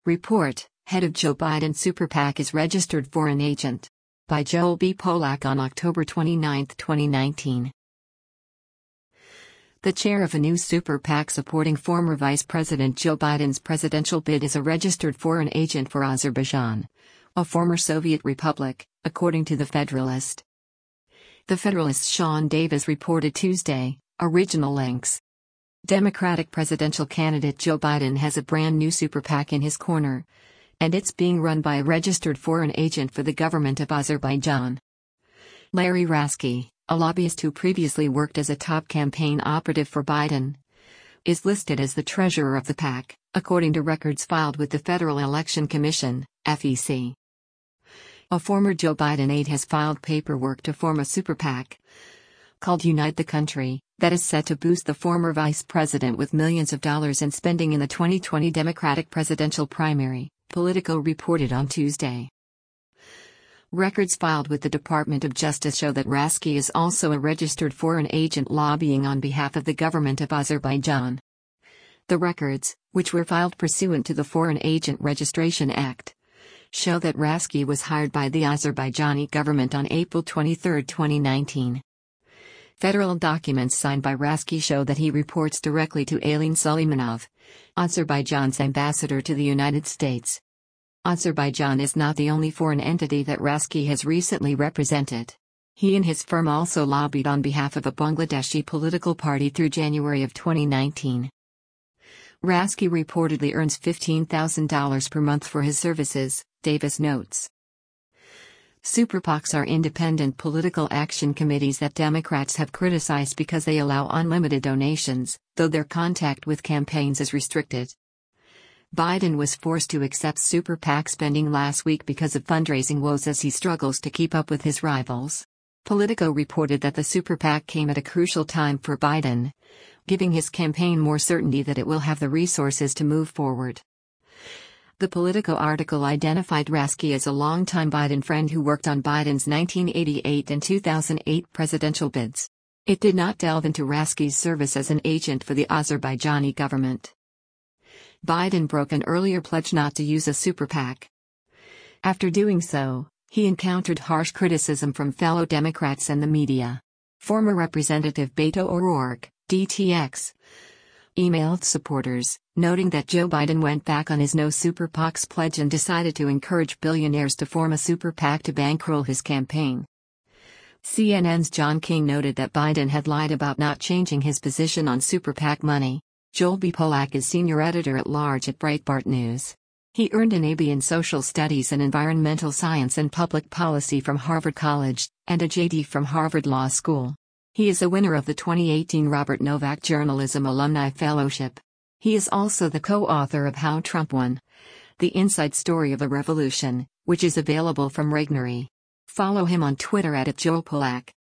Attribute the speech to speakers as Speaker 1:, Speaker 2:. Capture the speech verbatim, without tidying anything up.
Speaker 1: Report, head of Joe Biden Super PAC is registered foreign agent. By Joel B. Polak on October twenty-ninth, twenty nineteen. The chair of a new Super PAC supporting former Vice President Joe Biden's presidential bid is a registered foreign agent for Azerbaijan, a former Soviet republic, according to The Federalist. The Federalist's Sean Davis reported Tuesday, original links. Democratic presidential candidate Joe Biden has a brand new Super PAC in his corner, and it's being run by a registered foreign agent for the government of Azerbaijan. Larry Rasky, a lobbyist who previously worked as a top campaign operative for Biden, is listed as the treasurer of the PAC, according to records filed with the Federal Election Commission, F E C. A former Joe Biden aide has filed paperwork to form a Super PAC, called Unite the Country, that is set to boost the former vice president with millions of dollars in spending in the twenty twenty Democratic presidential primary, Politico reported on Tuesday. Records filed with the Department of Justice show that Rasky is also a registered foreign agent lobbying on behalf of the government of Azerbaijan. The records, which were filed pursuant to the Foreign Agent Registration Act, show that Rasky was hired by the Azerbaijani government on April twenty-third, twenty nineteen. Federal documents signed by Rasky show that he reports directly to Aylin Suleimanov, Azerbaijan's ambassador to the United States. Azerbaijan is not the only foreign entity that Rasky has recently represented. He and his firm also lobbied on behalf of a Bangladeshi political party through January of twenty nineteen. Rasky reportedly earns fifteen thousand dollars per month for his services, Davis notes. Super PACs are independent political action committees that Democrats have criticized because they allow unlimited donations, though their contact with campaigns is restricted. Biden was forced to accept Super PAC spending last week because of fundraising woes as he struggles to keep up with his rivals. Politico reported that the Super PAC came at a crucial time for Biden, giving his campaign more certainty that it will have the resources to move forward. The Politico article identified Rasky as a longtime Biden friend who worked on Biden's nineteen eighty-eight and two thousand eight presidential bids. It did not delve into Rasky's service as an agent for the Azerbaijani government. Biden broke an earlier pledge not to use a Super PAC. After doing so, he encountered harsh criticism from fellow Democrats and the media. Former Representative Beto O'Rourke, D T X, emailed supporters, noting that Joe Biden went back on his no Super PACs pledge and decided to encourage billionaires to form a Super PAC to bankroll his campaign. C N N's John King noted that Biden had lied about not changing his position on Super PAC money. Joel B. Polak is senior editor-at-large at Breitbart News. He earned an A B in Social Studies and Environmental Science and Public Policy from Harvard College, and a J D from Harvard Law School. He is a winner of the twenty eighteen Robert Novak Journalism Alumni Fellowship. He is also the co-author of How Trump Won: The Inside Story of a Revolution, which is available from Regnery. Follow him on Twitter at Joel Polak.